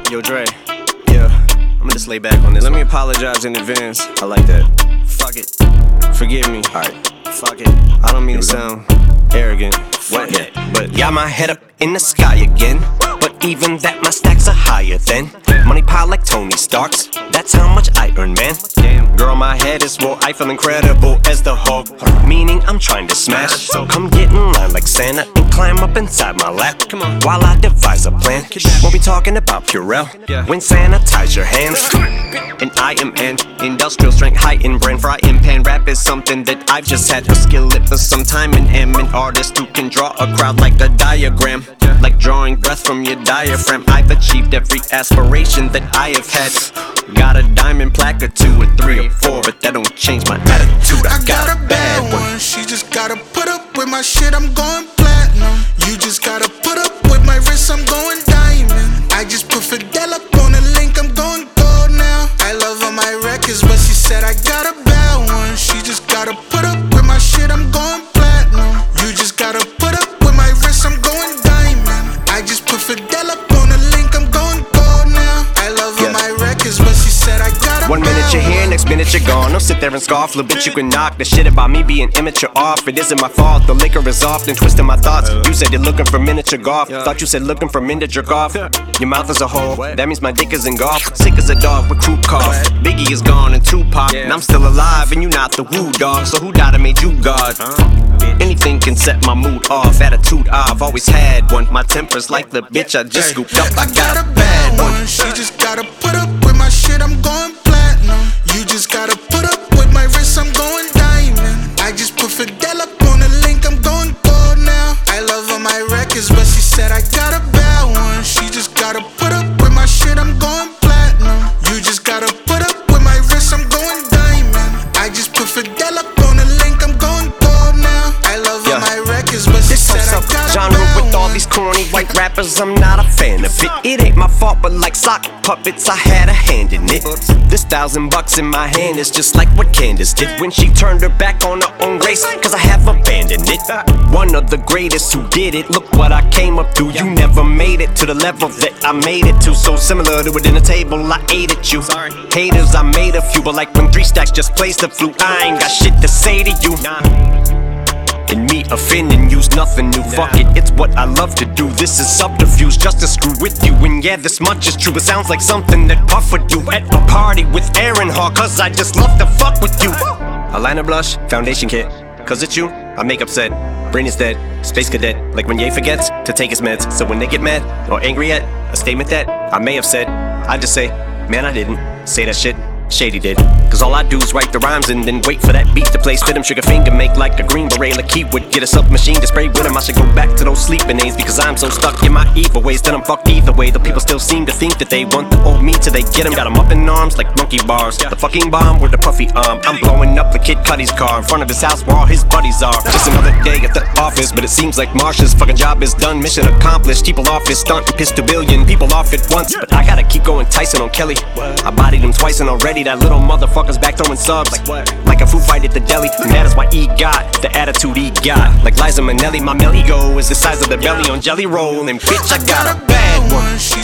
Yo, Dre, yeah, I'ma just lay back on this. Let me apologize in advance. I like that. Fuck it. Forgive me. Alright. Fuck it. I don't mean to sound arrogant. Fuck it. But got my head up in the sky again. But even that, my stacks are higher than money pile like Tony Stark's. That's how much I earn, man. Damn, girl, my head is swole. I feel incredible as the Hulk, meaning I'm trying to smash. So come get in line like Santa and climb up inside my lap. Come on. While I devise a plan. We'll be talking about Purell. When sanitize your hands. And I am an industrial strength, high-end brand, frying pan. Rap is something that I've just had to skill it for some time, and am an artist who can draw a crowd like a diagram. Like drawing breath from your diaphragm. I've achieved every aspiration that I have had. Got a diamond plaque or 2 or 3 or 4, but that don't change my attitude. I got a bad one. She just gotta put up with my shit, I'm going platinum. You just gotta put up with my wrist, I'm going diamond. I just put Fidel up on a link, I'm going gold now. I love all my records, but she said I got a bad one. She just gotta put up with my shit, I'm going platinum. You just gotta put up with my wrist, I'm going diamond. I just put Fidel up on a link, I'm going gold now. I love all my records, but she said I got a 1 minute you're here, next minute you're gone. Don't sit there and scoff, little bitch, you can knock the shit about me being immature off. It isn't my fault, the liquor is often twisting my thoughts. You said you're looking for miniature golf. Thought you said looking for men to jerk off. Your mouth is a hole, that means my dick is in golf. Sick as a dog with croup cough. Biggie is gone and Tupac, and I'm still alive and you not the woo dog. So who died and made you God? Anything can set my mood off. Attitude I've always had one. My temper's like the bitch I just scooped up. I got a bad one. She just gotta put up with my shit, I'm going platinum. You just gotta put up with my wrist, I'm going diamond. I just put Fidel up on a link, I'm going gold now. I love all my records, but she said I got a bad one. She just gotta put up with my shit, I'm going platinum. You just gotta put up with my wrist, I'm going diamond. I just put Fidel up on a link, I'm going gold now. I love all my records, but she said I got a genre bad with all one. these corny white rappers, I'm not a fan of it. It ain't my fault, but like sock puppets, I had a hand in it. This $1,000 in my hand is just like what Candace did when she turned her back on her own race, cause I have abandoned it. One of the greatest who did it, look what I came up through. You never made it to the level that I made it to. So similar to a dinner table, I ate at you. Haters, I made a few, but like when 3 Stacks just plays the flute, I ain't got shit to say to you. And me offending you's nothing new. Fuck it, it's what I love to do. This is subterfuge just to screw with you. And yeah, this much is true. It sounds like something that Puff would do at a party with Aaron Hall, cause I just love to fuck with you. Eyeliner blush, foundation kit, cause it's you, I make upset. Brain is dead, space cadet, like when Ye forgets to take his meds. So when they get mad or angry at a statement that I may have said, I just say, man, I didn't say that shit. Shady did, cause all I do is write the rhymes and then wait for that beat to play. Spit him, sugar finger, make like a green beret. Like he would get a sub-machine to spray with him. I should go back to those sleeping aids, because I'm so stuck in my evil ways that I'm fucked either way. The people still seem to think that they want the old me till they get him. Got him up in arms like monkey bars. The fucking bomb with the puffy arm. I'm blowing up the Kid Cudi's car in front of his house where all his buddies are. Just another day at the office, but it seems like Marsha's fucking job is done. Mission accomplished, people off his stunt and pissed 2 billion people off at once. But I gotta keep going Tyson on Kelly. I bodied him twice and already that little motherfucker's back throwing subs like a food fight at the deli. And that is why he got the attitude he got. Like Liza Minnelli, my male ego is the size of the belly on Jelly Roll. And bitch, I got a bad one.